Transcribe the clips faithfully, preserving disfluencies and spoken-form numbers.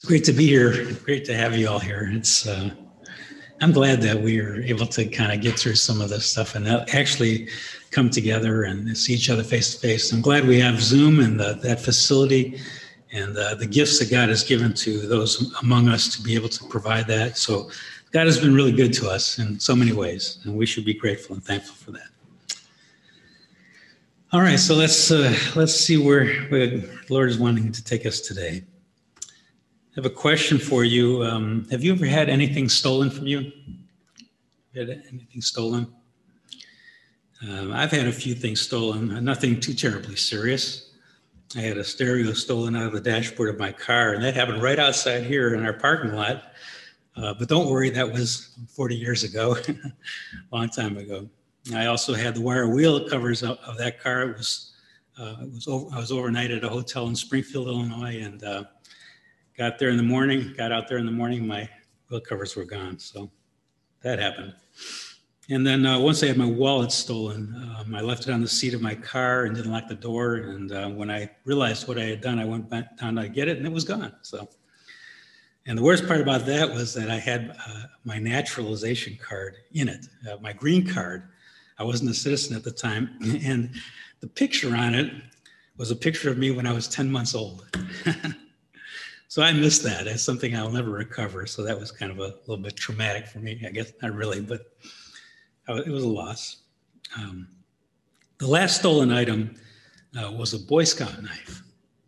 Great to be here. Great to have you all here. It's uh, I'm glad that we are able to kind of get through some of this stuff and actually come together and see each other face to face. I'm glad we have Zoom and the, that facility and uh, the gifts that God has given to those among us to be able to provide that. So God has been really good to us in so many ways, and we should be grateful and thankful for that. All right, so let's uh, let's see where, where the Lord is wanting to take us today. I have a question for you. Um, have you ever had anything stolen from you? Had anything stolen? Um, I've had a few things stolen, nothing too terribly serious. I had a stereo stolen out of the dashboard of my car, and that happened right outside here in our parking lot. Uh, but don't worry, that was forty years ago, a long time ago. I also had the wire wheel covers of, of that car. It was, uh, it was over, I was overnight at a hotel in Springfield, Illinois, and uh, got there in the morning, got out there in the morning, my wheel covers were gone. So that happened. And then uh, once I had my wallet stolen, um, I left it on the seat of my car and didn't lock the door. And uh, when I realized what I had done, I went back down to get it and it was gone. So, and the worst part about that was that I had uh, my naturalization card in it, uh, my green card. I wasn't a citizen at the time. And the picture on it was a picture of me when I was ten months old. So I missed that. That's something I'll never recover. So that was kind of a little bit traumatic for me, I guess. Not really, but it was a loss. Um, the last stolen item uh, was a Boy Scout knife.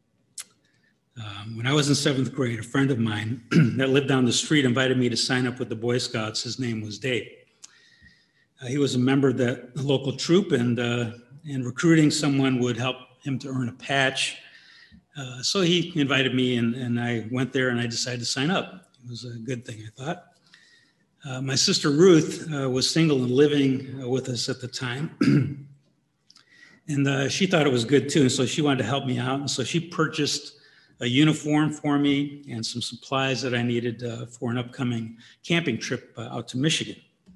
Um, when I was in seventh grade, a friend of mine that lived down the street invited me to sign up with the Boy Scouts. His name was Dave. Uh, he was a member of the local troop, and, uh, and recruiting someone would help him to earn a patch. Uh, so he invited me, and, and I went there, and I decided to sign up. It was a good thing, I thought. Uh, my sister Ruth uh, was single and living uh, with us at the time. and uh, she thought it was good, too, and so she wanted to help me out. And so she purchased a uniform for me and some supplies that I needed uh, for an upcoming camping trip uh, out to Michigan.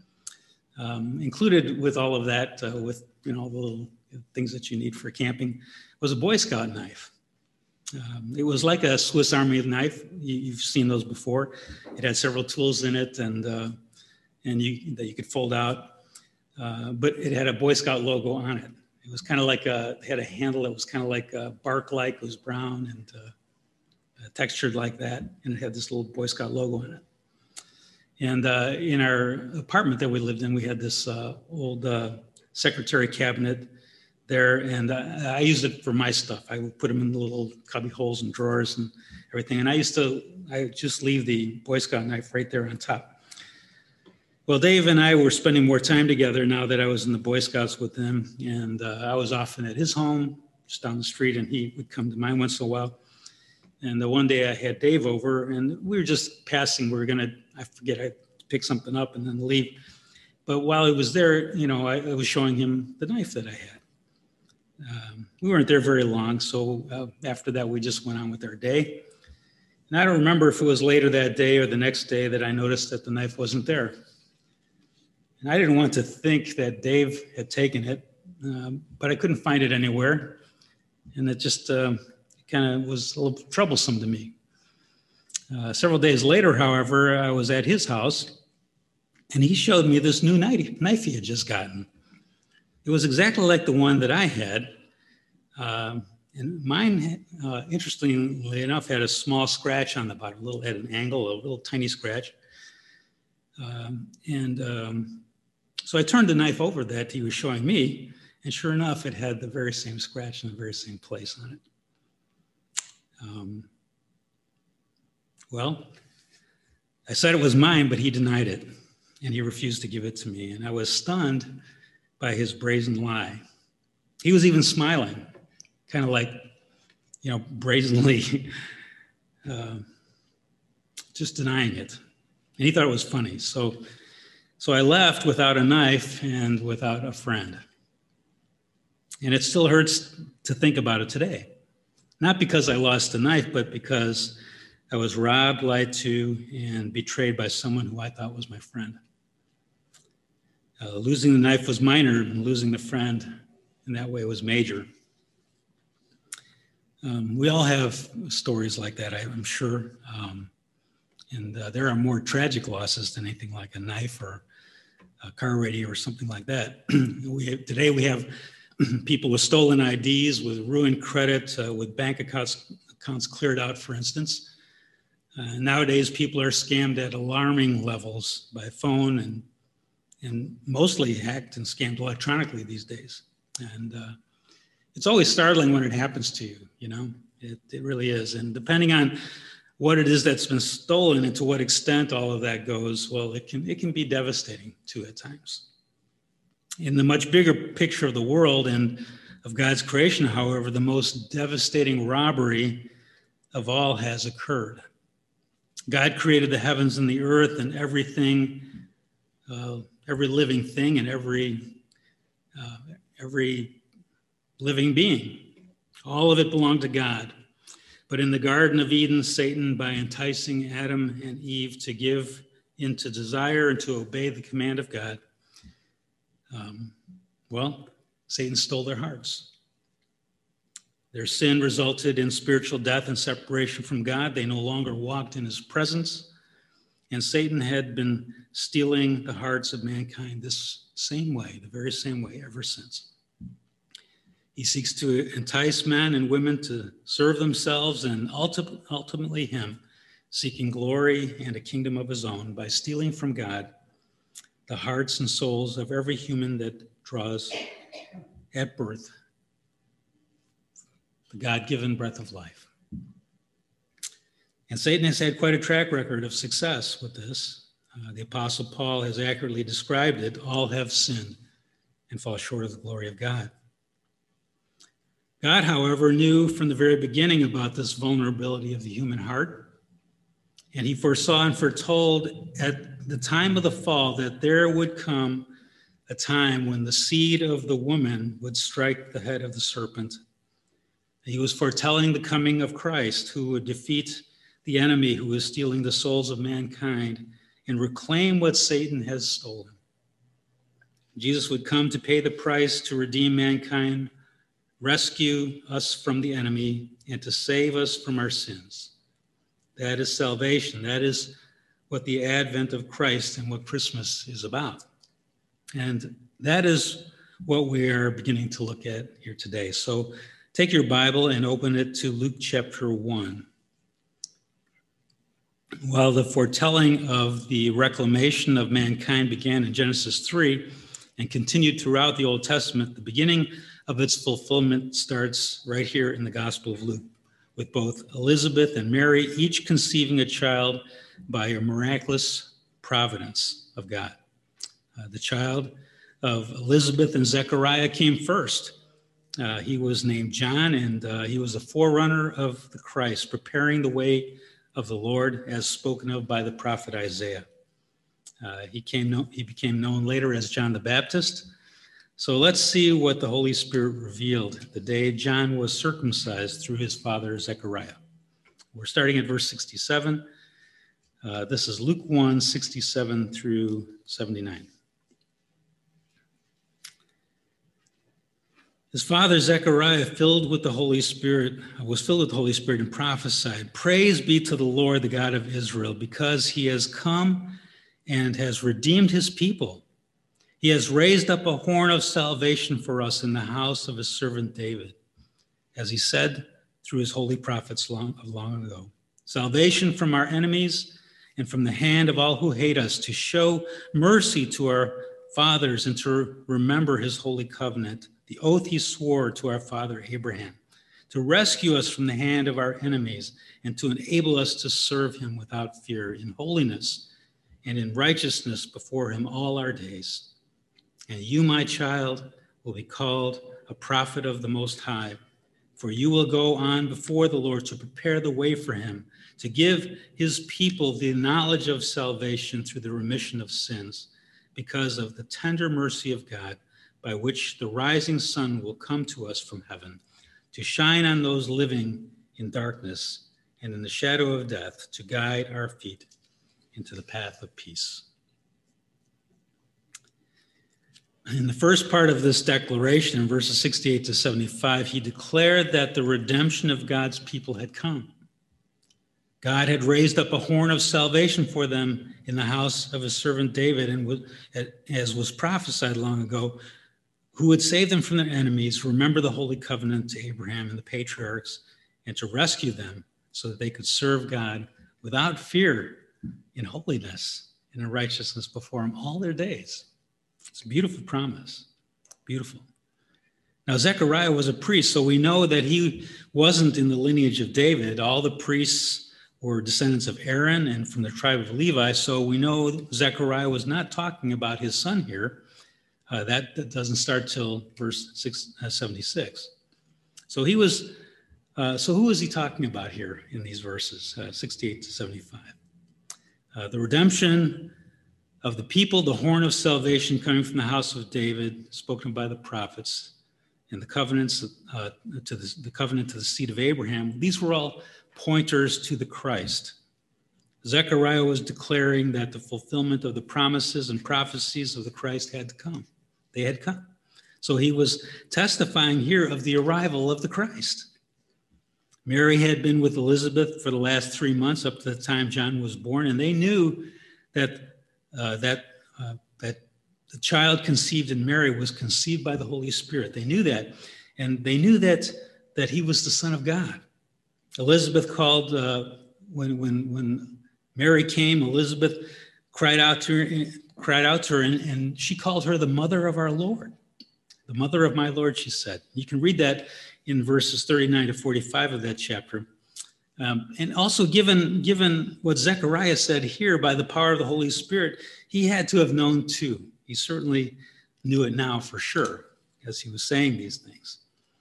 Um, included with all of that, uh, with you know the little things that you need for camping, was a Boy Scout knife. Um, it was like a Swiss Army knife. You, you've seen those before. It had several tools in it, and uh, and you that you could fold out. Uh, but it had a Boy Scout logo on it. It was kind of like a it had a handle that was kind of like a bark-like. It was brown and uh, textured like that, and it had this little Boy Scout logo in it. And uh, in our apartment that we lived in, we had this uh, old uh, secretary cabinet there, and uh, I used it for my stuff. I would put them in the little cubby holes and drawers and everything. And I used to, I would just leave the Boy Scout knife right there on top. Well, Dave and I were spending more time together now that I was in the Boy Scouts with him, and uh, I was often at his home, just down the street, and he would come to mine once in a while. And the one day I had Dave over, and we were just passing. We were gonna, I forget, I pick something up and then leave. But while he was there, you know, I, I was showing him the knife that I had. Um, we weren't there very long, so uh, after that, we just went on with our day. And I don't remember if it was later that day or the next day that I noticed that the knife wasn't there. And I didn't want to think that Dave had taken it, um, but I couldn't find it anywhere. And it just uh, kind of was a little troublesome to me. Uh, several days later, however, I was at his house, and he showed me this new knife, knife he had just gotten. It was exactly like the one that I had. Uh, and mine, uh, interestingly enough, had a small scratch on the bottom, a little at an angle, a little tiny scratch. Um, and um, so I turned the knife over that he was showing me, and sure enough, it had the very same scratch in the very same place on it. Um, well, I said it was mine, but he denied it, and he refused to give it to me. And I was stunned by his brazen lie. He was even smiling, kind of like, you know, brazenly uh, just denying it. And he thought it was funny. So, so I left without a knife and without a friend. And it still hurts to think about it today. Not because I lost a knife, but because I was robbed, lied to, and betrayed by someone who I thought was my friend. Uh, losing the knife was minor, and losing the friend in that way was major. Um, we all have stories like that, I'm sure. Um, and uh, there are more tragic losses than anything like a knife or a car radio or something like that. we have, today we have people with stolen I Ds, with ruined credit, uh, with bank accounts, accounts cleared out, for instance. Uh, nowadays, people are scammed at alarming levels by phone and and mostly hacked and scammed electronically these days. And uh, it's always startling when it happens to you, you know, it, it really is. And depending on what it is that's been stolen and to what extent all of that goes, well, it can, it can be devastating too at times. In the much bigger picture of the world and of God's creation, however, the most devastating robbery of all has occurred. God created the heavens and the earth and everything, uh, every living thing and every uh, every living being. All of it belonged to God. But in the Garden of Eden, Satan, by enticing Adam and Eve to give into desire and to obey the command of God, um, well, Satan stole their hearts. Their sin resulted in spiritual death and separation from God. They no longer walked in his presence. And Satan had been stealing the hearts of mankind this same way, the very same way ever since. He seeks to entice men and women to serve themselves and ultimately him, seeking glory and a kingdom of his own by stealing from God the hearts and souls of every human that draws at birth the God-given breath of life. And Satan has had quite a track record of success with this. Uh, the Apostle Paul has accurately described it. All have sinned and fall short of the glory of God. God, however, knew from the very beginning about this vulnerability of the human heart. And he foresaw and foretold at the time of the fall that there would come a time when the seed of the woman would strike the head of the serpent. He was foretelling the coming of Christ, who would defeat the enemy who is stealing the souls of mankind and reclaim what Satan has stolen. Jesus would come to pay the price to redeem mankind, rescue us from the enemy, and to save us from our sins. That is salvation. That is what the advent of Christ and what Christmas is about. And that is what we are beginning to look at here today. So take your Bible and open it to Luke chapter one. While the foretelling of the reclamation of mankind began in Genesis three and continued throughout the Old Testament, the beginning of its fulfillment starts right here in the Gospel of Luke, with both Elizabeth and Mary each conceiving a child by a miraculous providence of God. Uh, the child of Elizabeth and Zechariah came first. Uh, he was named John, and uh, he was a forerunner of the Christ, preparing the way of the Lord, as spoken of by the prophet Isaiah. Uh, he, came no, he became known later as John the Baptist. So let's see what the Holy Spirit revealed the day John was circumcised through his father Zechariah. We're starting at verse sixty-seven. Uh, this is Luke one, sixty-seven through seventy-nine. His father Zechariah, filled with the Holy Spirit, was filled with the Holy Spirit and prophesied, "Praise be to the Lord, the God of Israel, because he has come and has redeemed his people. He has raised up a horn of salvation for us in the house of his servant David, as he said through his holy prophets long, long ago. Salvation from our enemies and from the hand of all who hate us, to show mercy to our fathers and to remember his holy covenant, the oath he swore to our father Abraham, to rescue us from the hand of our enemies and to enable us to serve him without fear, in holiness and in righteousness before him all our days. And you, my child, will be called a prophet of the Most High, for you will go on before the Lord to prepare the way for him, to give his people the knowledge of salvation through the remission of sins, because of the tender mercy of God, by which the rising sun will come to us from heaven, to shine on those living in darkness and in the shadow of death, to guide our feet into the path of peace." In the first part of this declaration, in verses sixty-eight to seventy-five, he declared that the redemption of God's people had come. God had raised up a horn of salvation for them in the house of his servant David, and as was prophesied long ago, who would save them from their enemies, remember the holy covenant to Abraham and the patriarchs, and to rescue them so that they could serve God without fear in holiness and in righteousness before him all their days. It's a beautiful promise. Beautiful. Now, Zechariah was a priest, so we know that he wasn't in the lineage of David. All the priests were descendants of Aaron and from the tribe of Levi, so we know Zechariah was not talking about his son here. Uh, that, that doesn't start till verse six, uh, seventy-six. So he was. Uh, so who is he talking about here in these verses, uh, sixty-eight to seventy-five? Uh, the redemption of the people, the horn of salvation coming from the house of David, spoken by the prophets, and the covenants uh, to the, the covenant to the seed of Abraham. These were all pointers to the Christ. Zechariah was declaring that the fulfillment of the promises and prophecies of the Christ had to come. They had come. So he was testifying here of the arrival of the Christ. Mary had been with Elizabeth for the last three months up to the time John was born, and they knew that uh, that uh, that the child conceived in Mary was conceived by the Holy Spirit. They knew that, and they knew that that he was the Son of God. Elizabeth called uh, when when when Mary came. Elizabeth cried out to her, cried out to her, and, and she called her the mother of our Lord, the mother of my Lord. She said. You can read that in verses thirty-nine to forty-five of that chapter. Um, and also given, given what Zechariah said here by the power of the Holy Spirit, he had to have known too. He certainly knew it now for sure as he was saying these things.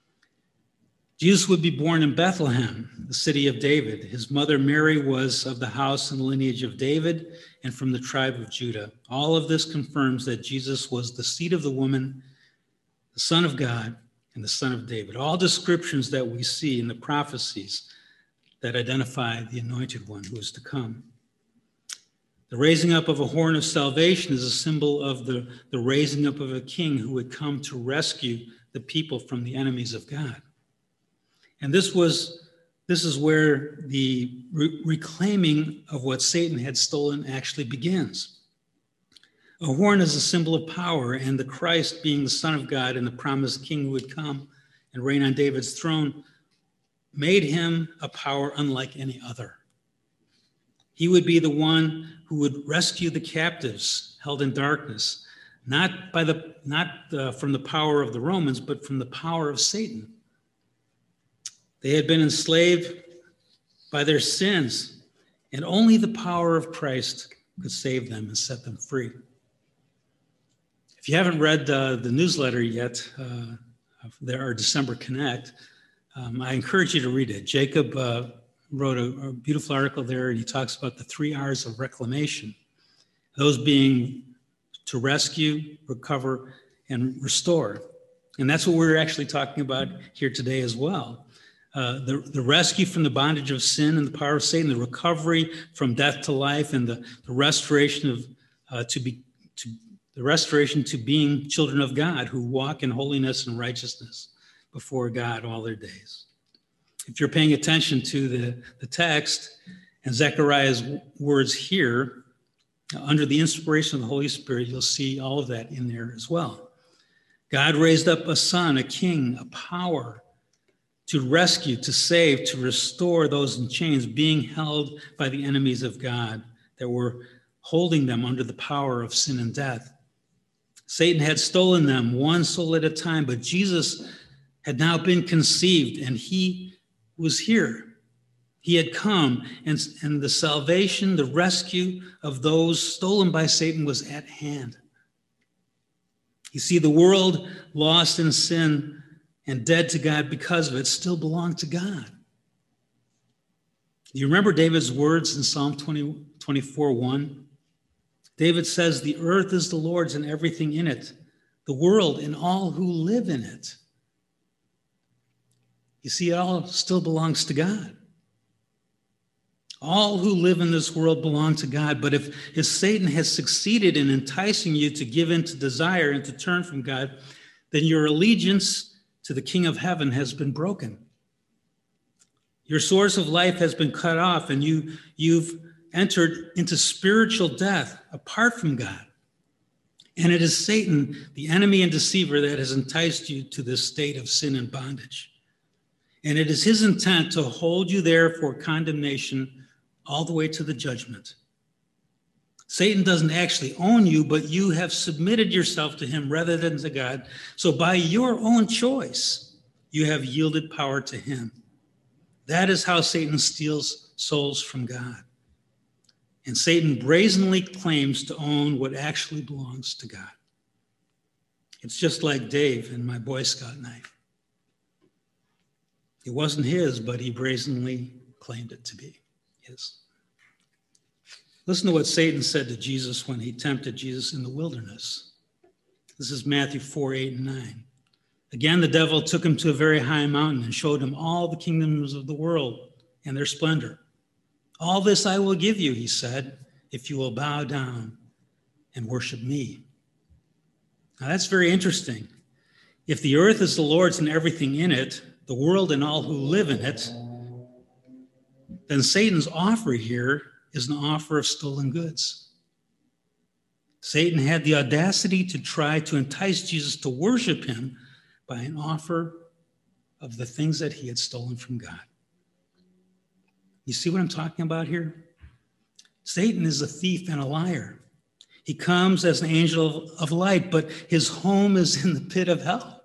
Jesus would be born in Bethlehem, the city of David. His mother Mary was of the house and lineage of David and from the tribe of Judah. All of this confirms that Jesus was the seed of the woman, the Son of God, and the Son of David. All descriptions that we see in the prophecies that identify the anointed one who is to come. The raising up of a horn of salvation is a symbol of the, the raising up of a king who would come to rescue the people from the enemies of God. And this was this is where the re- reclaiming of what Satan had stolen actually begins. A horn is a symbol of power, and the Christ, being the Son of God and the promised king who would come and reign on David's throne, made him a power unlike any other. He would be the one who would rescue the captives held in darkness, not by the not uh, from the power of the Romans, but from the power of Satan. They had been enslaved by their sins, and only the power of Christ could save them and set them free. If you haven't read uh, the newsletter yet, uh, there are December Connect, um, I encourage you to read it. Jacob uh, wrote a, a beautiful article there, and he talks about the three R's of reclamation, those being to rescue, recover, and restore. And that's what we're actually talking about here today as well. Uh, the, the rescue from the bondage of sin and the power of Satan, the recovery from death to life, and the, the restoration of uh, to be to the restoration to being children of God who walk in holiness and righteousness before God all their days. If you're paying attention to the, the text and Zechariah's words here, under the inspiration of the Holy Spirit, you'll see all of that in there as well. God raised up a son, a king, a power to rescue, to save, to restore those in chains, being held by the enemies of God that were holding them under the power of sin and death. Satan had stolen them one soul at a time, but Jesus had now been conceived, and he was here. He had come, and, and the salvation, the rescue of those stolen by Satan was at hand. You see, the world lost in sin and dead to God because of it still belonged to God. Do you remember David's words in Psalm twenty, twenty-four, one? David says, "The earth is the Lord's and everything in it, the world and all who live in it." You see, it all still belongs to God. All who live in this world belong to God. But if, if Satan has succeeded in enticing you to give in to desire and to turn from God, then your allegiance to the King of Heaven has been broken. Your source of life has been cut off, and you, you've entered into spiritual death apart from God. And it is Satan, the enemy and deceiver, that has enticed you to this state of sin and bondage. And it is his intent to hold you there for condemnation all the way to the judgment. Satan doesn't actually own you, but you have submitted yourself to him rather than to God. So by your own choice, you have yielded power to him. That is how Satan steals souls from God. And Satan brazenly claims to own what actually belongs to God. It's just like Dave and my Boy Scout knife. It wasn't his, but he brazenly claimed it to be his. Listen to what Satan said to Jesus when he tempted Jesus in the wilderness. This is Matthew four, eight, and nine. Again, the devil took him to a very high mountain and showed him all the kingdoms of the world and their splendor. All this I will give you, he said, if you will bow down and worship me. Now that's very interesting. If the earth is the Lord's and everything in it, the world and all who live in it, then Satan's offer here is an offer of stolen goods. Satan had the audacity to try to entice Jesus to worship him by an offer of the things that he had stolen from God. You see what I'm talking about here? Satan is a thief and a liar. He comes as an angel of light, but his home is in the pit of hell.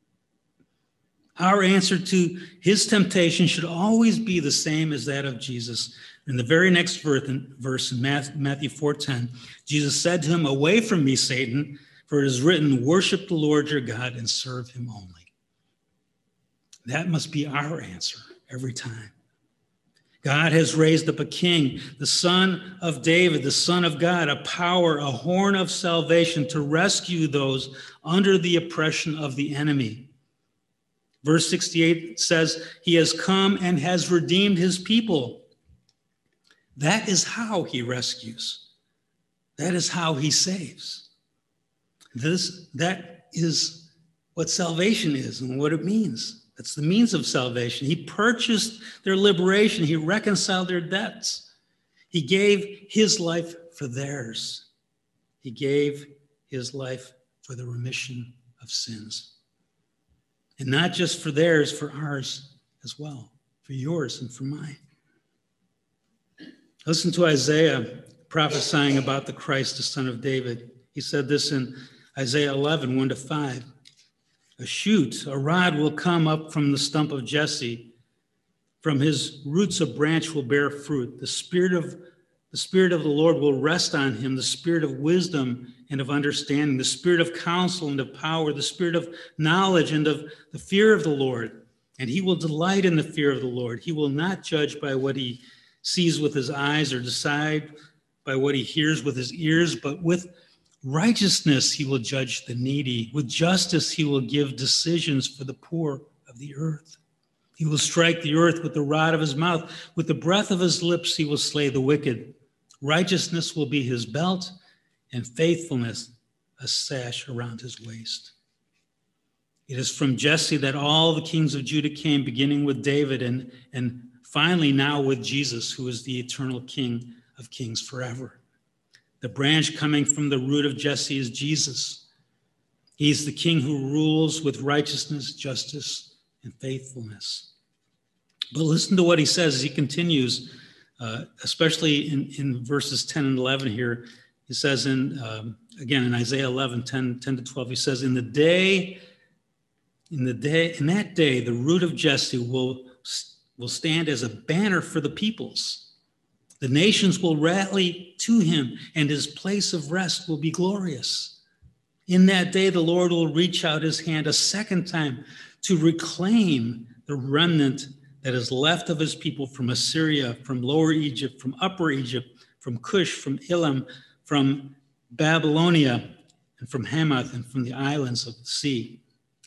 Our answer to his temptation should always be the same as that of Jesus. In the very next verse in Matthew four ten, Jesus said to him, "Away from me, Satan, for it is written, worship the Lord your God and serve him only." That must be our answer every time. God has raised up a king, the son of David, the son of God, a power, a horn of salvation to rescue those under the oppression of the enemy. Verse sixty-eight says, he has come and has redeemed his people. That is how he rescues. That is how he saves. This, that is what salvation is and what it means. That's the means of salvation. He purchased their liberation. He reconciled their debts. He gave his life for theirs. He gave his life for the remission of sins. And not just for theirs, for ours as well, for yours and for mine. Listen to Isaiah prophesying about the Christ, the Son of David. He said this in Isaiah eleven, one to five. A shoot, a rod will come up from the stump of Jesse. From his roots a branch will bear fruit. The spirit of the Spirit of the Lord will rest on him, the spirit of wisdom and of understanding, the spirit of counsel and of power, the spirit of knowledge and of the fear of the Lord. And he will delight in the fear of the Lord. He will not judge by what he sees with his eyes or decide by what he hears with his ears, but with righteousness he will judge the needy. With justice he will give decisions for the poor of the earth. He will strike the earth with the rod of his mouth. With the breath of his lips he will slay the wicked. Righteousness will be his belt, and faithfulness a sash around his waist. It is from Jesse that all the kings of Judah came, beginning with David and, and finally now with Jesus, who is the eternal King of kings forever. The branch coming from the root of Jesse is Jesus. He's the king who rules with righteousness, justice, and faithfulness. But listen to what he says as he continues, uh, especially in, in verses ten and eleven here. He says in, um, again, in Isaiah eleven, ten, ten to twelve, he says, in the day, in the day, in that day, the root of Jesse will, will stand as a banner for the peoples. The nations will rally to him, and his place of rest will be glorious. In that day, the Lord will reach out his hand a second time to reclaim the remnant that is left of his people from Assyria, from Lower Egypt, from Upper Egypt, from Cush, from Elam, from Babylonia, and from Hamath, and from the islands of the sea.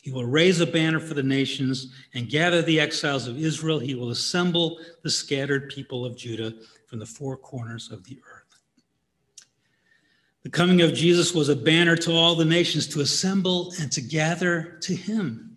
He will raise a banner for the nations and gather the exiles of Israel. He will assemble the scattered people of Judah from the four corners of the earth. The coming of Jesus was a banner to all the nations to assemble and to gather to him.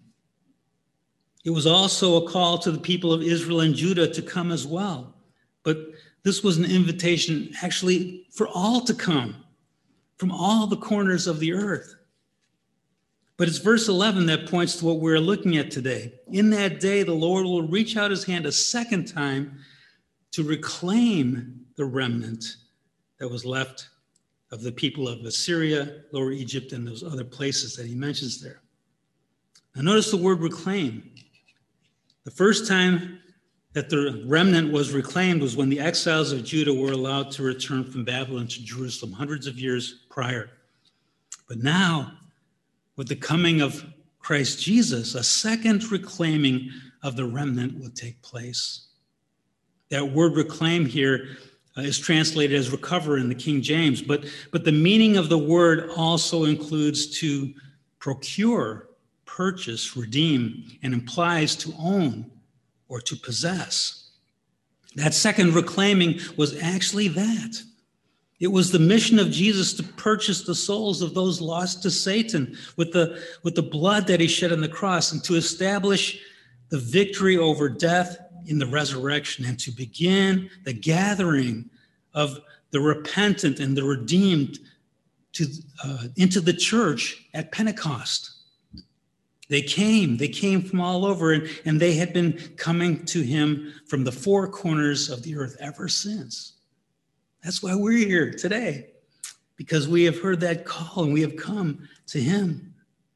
It was also a call to the people of Israel and Judah to come as well. But this was an invitation actually for all to come from all the corners of the earth. But it's verse eleven that points to what we're looking at today. In that day, the Lord will reach out his hand a second time to reclaim the remnant that was left of the people of Assyria, Lower Egypt, and those other places that he mentions there. Now notice the word reclaim. The first time that the remnant was reclaimed was when the exiles of Judah were allowed to return from Babylon to Jerusalem hundreds of years prior. But now, with the coming of Christ Jesus, a second reclaiming of the remnant will take place. That word reclaim here uh, is translated as recover in the King James, but, but the meaning of the word also includes to procure, purchase, redeem, and implies to own or to possess. That second reclaiming was actually that. It was the mission of Jesus to purchase the souls of those lost to Satan with the, with the blood that he shed on the cross, and to establish the victory over death in the resurrection, and to begin the gathering of the repentant and the redeemed to, uh, into the church at Pentecost. They came, they came from all over, and, and they had been coming to him from the four corners of the earth ever since. That's why we're here today, because we have heard that call and we have come to him.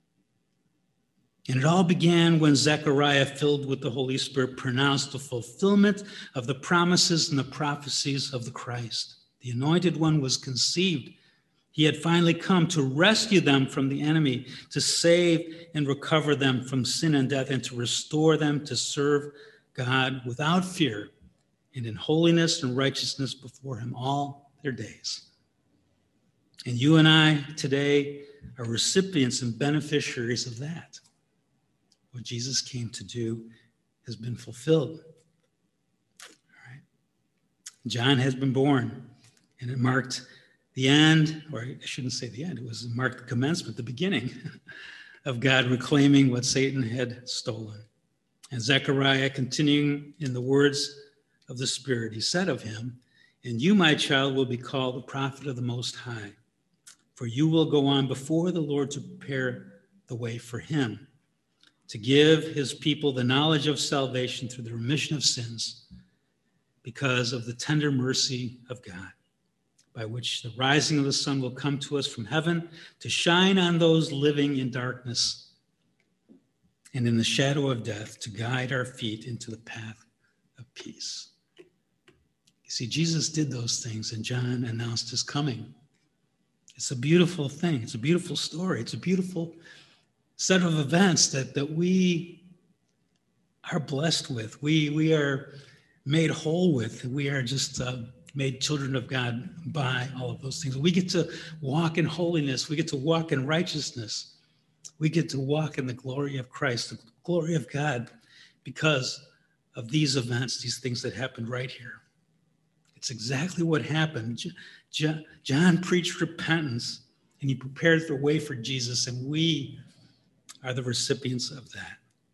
And it all began when Zechariah, filled with the Holy Spirit, pronounced the fulfillment of the promises and the prophecies of the Christ. The Anointed One was conceived. He had finally come to rescue them from the enemy, to save and recover them from sin and death, and to restore them to serve God without fear and in holiness and righteousness before him all their days. And you and I today are recipients and beneficiaries of that. What Jesus came to do has been fulfilled. All right. John has been born, and it marked the end, or I shouldn't say the end, it was marked the commencement, the beginning of God reclaiming what Satan had stolen. And Zechariah, continuing in the words of the Spirit, he said of him, "And you, my child, will be called the prophet of the Most High, for you will go on before the Lord to prepare the way for him, to give his people the knowledge of salvation through the remission of sins, because of the tender mercy of God, by which the rising of the sun will come to us from heaven, to shine on those living in darkness and in the shadow of death, to guide our feet into the path of peace." You see, Jesus did those things, and John announced his coming. It's a beautiful thing. It's a beautiful story. It's a beautiful set of events that, that we are blessed with. We, we are made whole with. We are just uh, made children of God by all of those things. We get to walk in holiness. We get to walk in righteousness. We get to walk in the glory of Christ, the glory of God, because of these events, these things that happened right here. It's exactly what happened. John preached repentance, and he prepared the way for Jesus, and we are the recipients of that.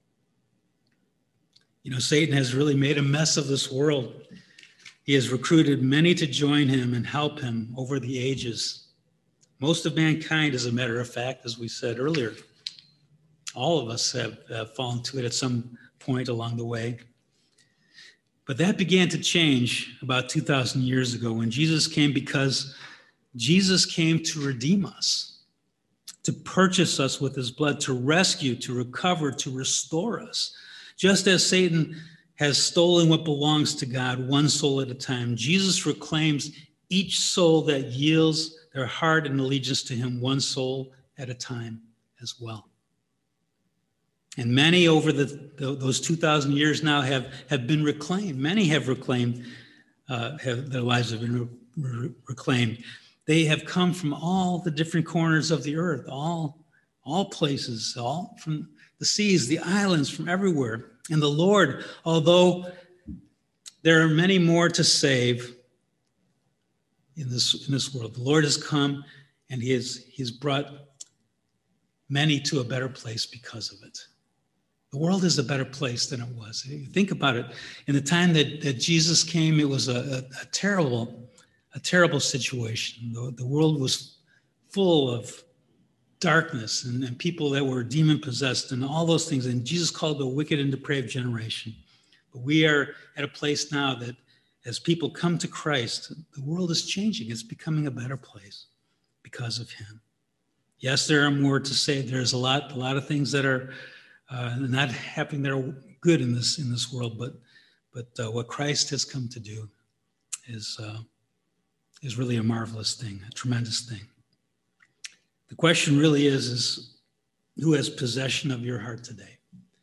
You know, Satan has really made a mess of this world. He has recruited many to join him and help him over the ages. Most of mankind, as a matter of fact, as we said earlier, all of us have uh, fallen to it at some point along the way. But that began to change about two thousand years ago when Jesus came, because Jesus came to redeem us, to purchase us with his blood, to rescue, to recover, to restore us. Just as Satan has stolen what belongs to God, one soul at a time, Jesus reclaims each soul that yields their heart and allegiance to him, one soul at a time as well. And many over the, the, those two thousand years now have, have been reclaimed. Many have reclaimed, uh, have, their lives have been re- re- reclaimed. They have come from all the different corners of the earth, all, all places, all from the seas, the islands, from everywhere. And the Lord, although there are many more to save in this, in this world, the Lord has come and he has, he has brought many to a better place because of it. The world is a better place than it was. If you think about it, in the time that, that Jesus came, it was a, a, a terrible, a terrible situation. The, the world was full of darkness and, and people that were demon-possessed and all those things. And Jesus called the wicked and depraved generation. But we are at a place now that as people come to Christ, the world is changing. It's becoming a better place because of him. Yes, there are more to say. There's a lot, a lot of things that are uh, not happening that are good in this in this world. But but uh, what Christ has come to do is uh, is really a marvelous thing, a tremendous thing. The question really is, is who has possession of your heart today?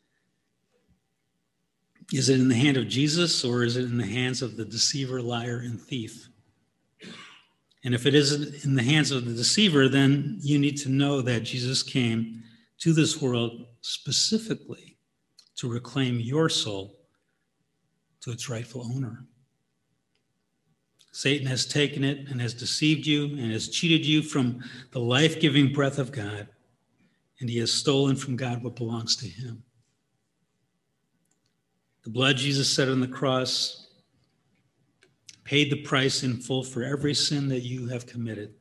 Is it in the hand of Jesus, or is it in the hands of the deceiver, liar, and thief? And if it isn't in the hands of the deceiver, then you need to know that Jesus came to this world specifically to reclaim your soul to its rightful owner. Satan has taken it and has deceived you and has cheated you from the life-giving breath of God, and he has stolen from God what belongs to him. The blood Jesus shed on the cross paid the price in full for every sin that you have committed.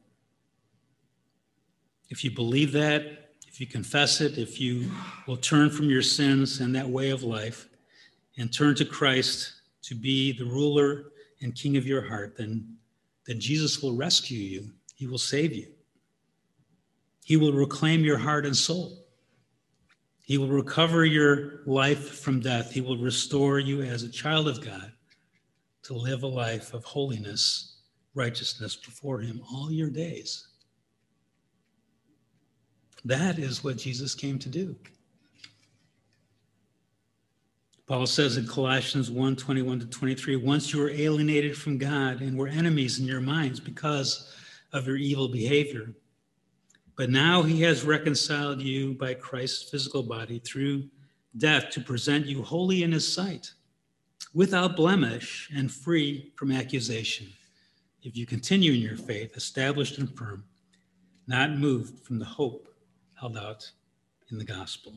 If you believe that, if you confess it, if you will turn from your sins and that way of life and turn to Christ to be the ruler and king of your heart, then, then Jesus will rescue you. He will save you. He will reclaim your heart and soul. He will recover your life from death. He will restore you as a child of God to live a life of holiness, righteousness before him all your days. That is what Jesus came to do. Paul says in Colossians one, twenty-one to twenty-three, once you were alienated from God and were enemies in your minds because of your evil behavior. But now he has reconciled you by Christ's physical body through death to present you holy in his sight, without blemish and free from accusation, if you continue in your faith, established and firm, not moved from the hope held out in the gospel.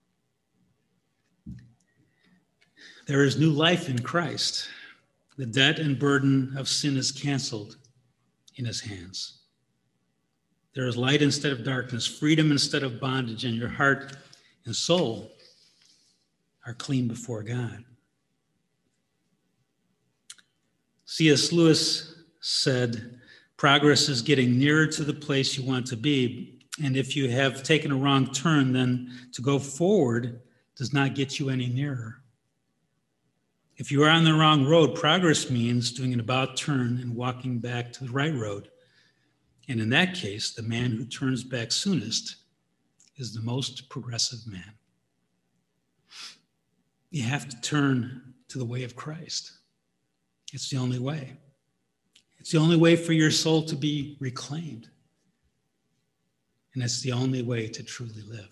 There is new life in Christ. The debt and burden of sin is canceled in his hands. There is light instead of darkness, freedom instead of bondage, and your heart and soul are clean before God. C S Lewis said, progress is getting nearer to the place you want to be, and if you have taken a wrong turn, then to go forward does not get you any nearer. If you are on the wrong road, progress means doing an about turn and walking back to the right road. And in that case, the man who turns back soonest is the most progressive man. You have to turn to the way of Christ. It's the only way. It's the only way for your soul to be reclaimed. And it's the only way to truly live.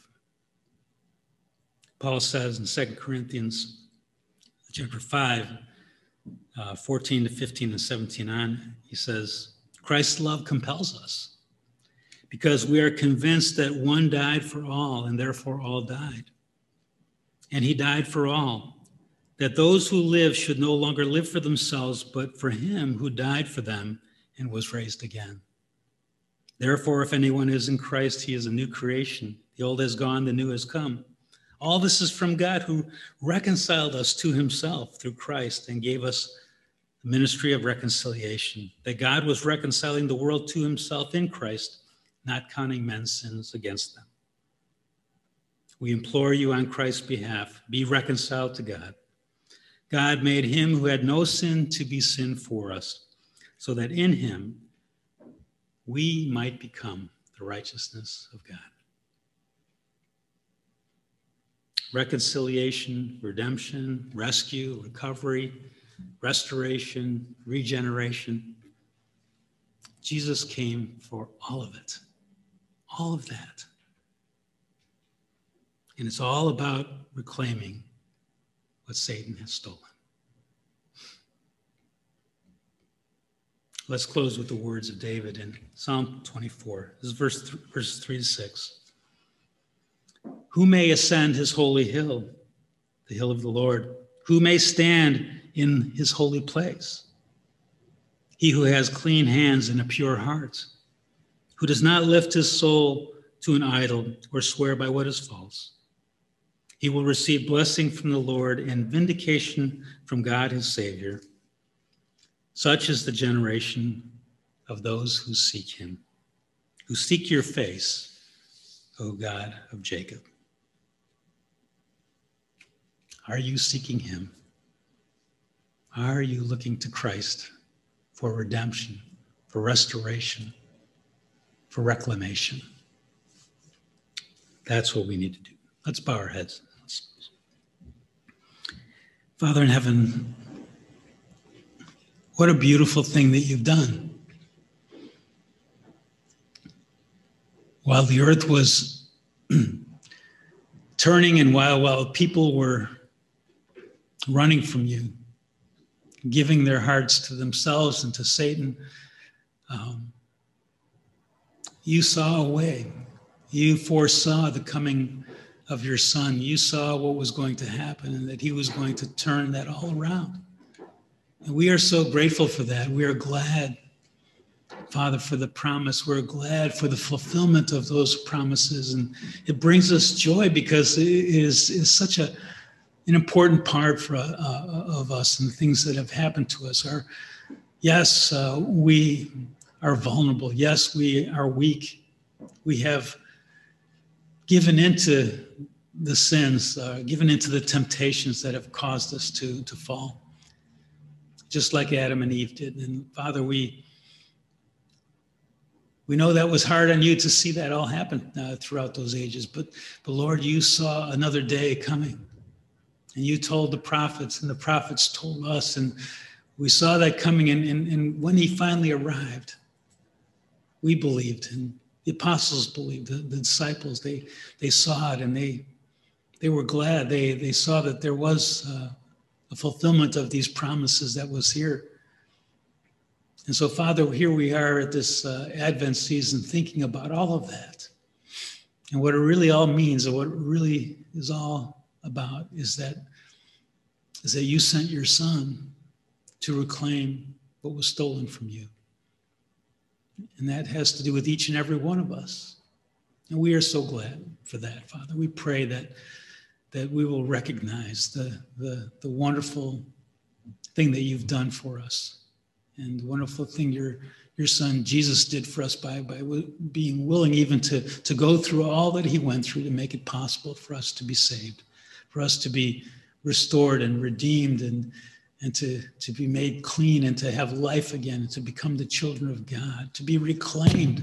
Paul says in Second Corinthians chapter five, uh, fourteen to fifteen and seventeen on, he says, Christ's love compels us because we are convinced that one died for all and therefore all died. And he died for all, that those who live should no longer live for themselves, but for him who died for them and was raised again. Therefore, if anyone is in Christ, he is a new creation. The old has gone, the new has come. All this is from God, who reconciled us to himself through Christ and gave us the ministry of reconciliation, that God was reconciling the world to himself in Christ, not counting men's sins against them. We implore you on Christ's behalf, be reconciled to God. God made him who had no sin to be sin for us, so that in him we might become the righteousness of God. Reconciliation, redemption, rescue, recovery, restoration, regeneration. Jesus came for all of it, all of that. And it's all about reclaiming what Satan has stolen. Let's close with the words of David in Psalm twenty-four. This is verse th- verses three to six. Who may ascend his holy hill, the hill of the Lord? Who may stand in his holy place? He who has clean hands and a pure heart, who does not lift his soul to an idol or swear by what is false. He will receive blessing from the Lord and vindication from God his Savior. Such is the generation of those who seek him, who seek your face, O God of Jacob. Are you seeking him? Are you looking to Christ for redemption, for restoration, for reclamation? That's what we need to do. Let's bow our heads. Father in heaven, what a beautiful thing that you've done. While the earth was turning and while, while people were running from you, giving their hearts to themselves and to Satan, um, you saw a way. You foresaw the coming of your son. You saw what was going to happen and that he was going to turn that all around. And we are so grateful for that. We are glad, Father, for the promise. We're glad for the fulfillment of those promises. And it brings us joy because it is, is such a, an important part for, uh, of us and the things that have happened to us. Are, yes, uh, we are vulnerable. Yes, we are weak. We have given into the sins, uh, given into the temptations that have caused us to, to fall, just like Adam and Eve did. And Father, we we know that was hard on you to see that all happen uh, throughout those ages. But, but Lord, you saw another day coming. And you told the prophets, and the prophets told us, and we saw that coming. And, and, and when he finally arrived, we believed, and the apostles believed, the, the disciples, they they saw it, and they they were glad. They they saw that there was uh, a fulfillment of these promises that was here. And so, Father, here we are at this uh, Advent season thinking about all of that. And what it really all means, and what it really is all about, is that is that you sent your son to reclaim what was stolen from you. And that has to do with each and every one of us. And we are so glad for that, Father. We pray that that we will recognize the, the, the wonderful thing that you've done for us, and the wonderful thing your, your son Jesus did for us by, by being willing even to, to go through all that he went through to make it possible for us to be saved, for us to be restored and redeemed, and, and to, to be made clean, and to have life again, and to become the children of God, to be reclaimed,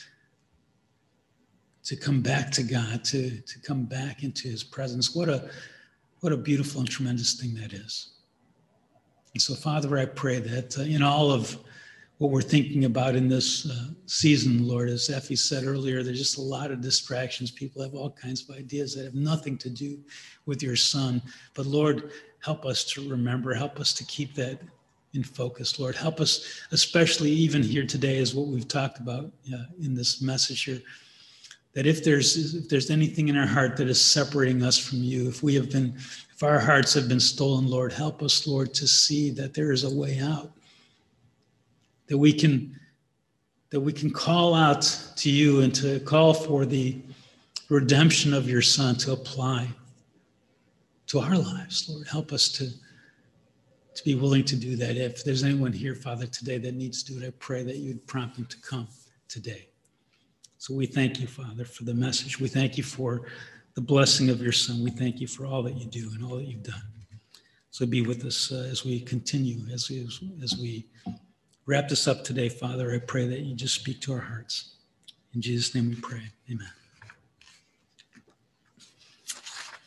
to come back to God, to, to come back into his presence. What a, what a beautiful and tremendous thing that is. And so, Father, I pray that uh, in all of what we're thinking about in this uh, season, Lord, as Effie said earlier, there's just a lot of distractions. People have all kinds of ideas that have nothing to do with your son. But Lord, help us to remember, help us to keep that in focus, Lord. Help us, especially even here today, is what we've talked about uh, in this message here, that if there's if there's anything in our heart that is separating us from you, if we have been, if our hearts have been stolen, Lord, help us, Lord, to see that there is a way out, that we can that we can call out to you and to call for the redemption of your son to apply to our lives. Lord, help us to, to be willing to do that. If there's anyone here, Father, today that needs to do it, I pray that you'd prompt them to come today. So we thank you, Father, for the message. We thank you for the blessing of your son. We thank you for all that you do and all that you've done. So be with us uh, as we continue, as we, as we wrap this up today, Father. I pray that you just speak to our hearts. In Jesus' name we pray. Amen.